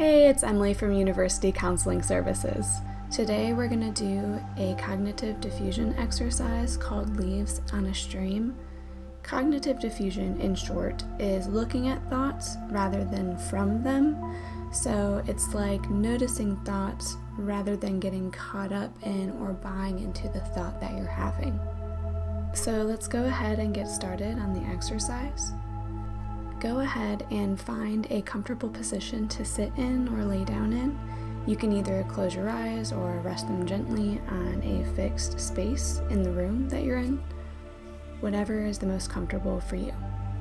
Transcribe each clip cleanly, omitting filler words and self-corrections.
Hey, it's Emily from University Counseling Services. Today we're going to do a cognitive diffusion exercise called Leaves on a Stream. Cognitive diffusion, in short, is looking at thoughts rather than from them. So it's like noticing thoughts rather than getting caught up in or buying into the thought that you're having. So let's go ahead and get started on the exercise. Go ahead and find a comfortable position to sit in or lay down in. You can either close your eyes or rest them gently on a fixed space in the room that you're in, whatever is the most comfortable for you.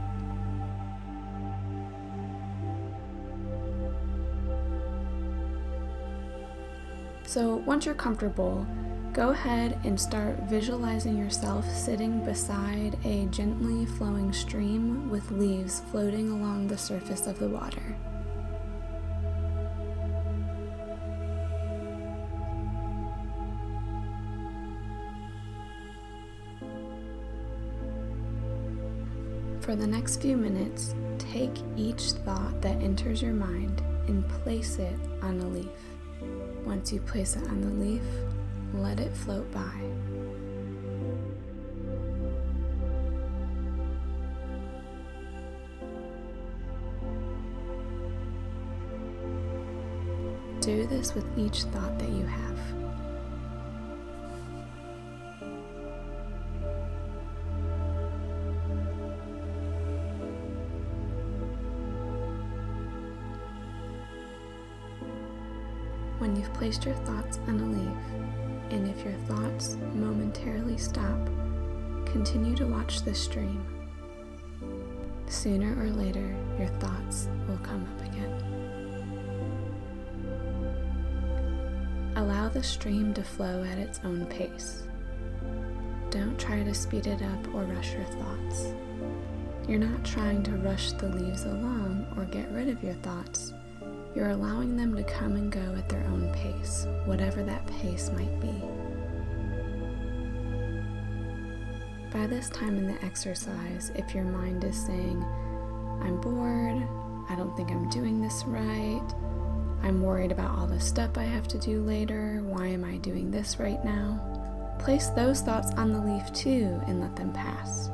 So once you're comfortable, go ahead and start visualizing yourself sitting beside a gently flowing stream with leaves floating along the surface of the water. For the next few minutes, take each thought that enters your mind and place it on a leaf. Once you place it on the leaf, let it float by. Do this with each thought that you have. When you've placed your thoughts on a leaf, and if your thoughts momentarily stop, continue to watch the stream. Sooner or later, your thoughts will come up again. Allow the stream to flow at its own pace. Don't try to speed it up or rush your thoughts. You're not trying to rush the leaves along or get rid of your thoughts. You're allowing them to come and go at their own pace, whatever that pace might be. By this time in the exercise, if your mind is saying, I'm bored, I don't think I'm doing this right, I'm worried about all the stuff I have to do later, why am I doing this right now? Place those thoughts on the leaf too and let them pass.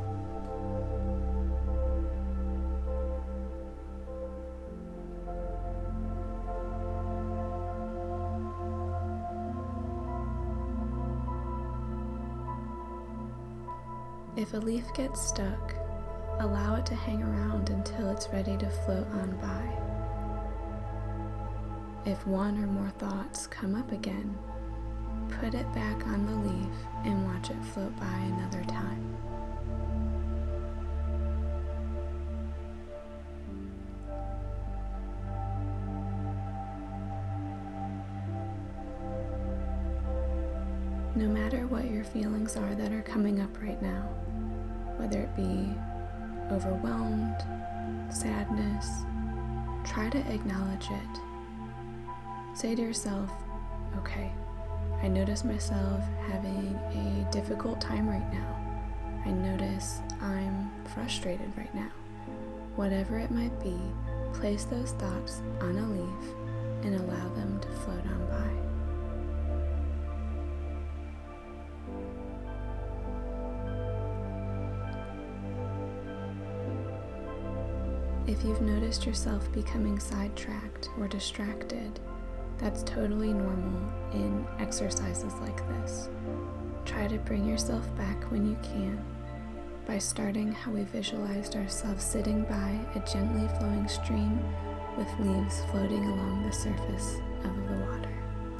If a leaf gets stuck, allow it to hang around until it's ready to float on by. If one or more thoughts come up again, put it back on the leaf and watch it float by another time. No matter what your feelings are that are coming up right now, whether it be overwhelmed, sadness, try to acknowledge it. Say to yourself, okay, I notice myself having a difficult time right now. I notice I'm frustrated right now. Whatever it might be, place those thoughts on a leaf and allow them to float on by. If you've noticed yourself becoming sidetracked or distracted, that's totally normal in exercises like this. Try to bring yourself back when you can by starting how we visualized ourselves sitting by a gently flowing stream with leaves floating along the surface of the water.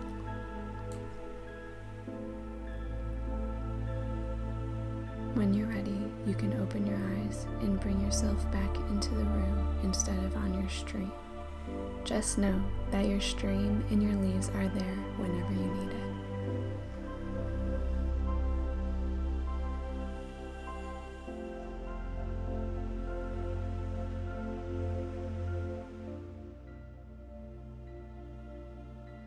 When you're ready, you can open your eyes and bring yourself back into the room instead of on your stream. Just know that your stream and your leaves are there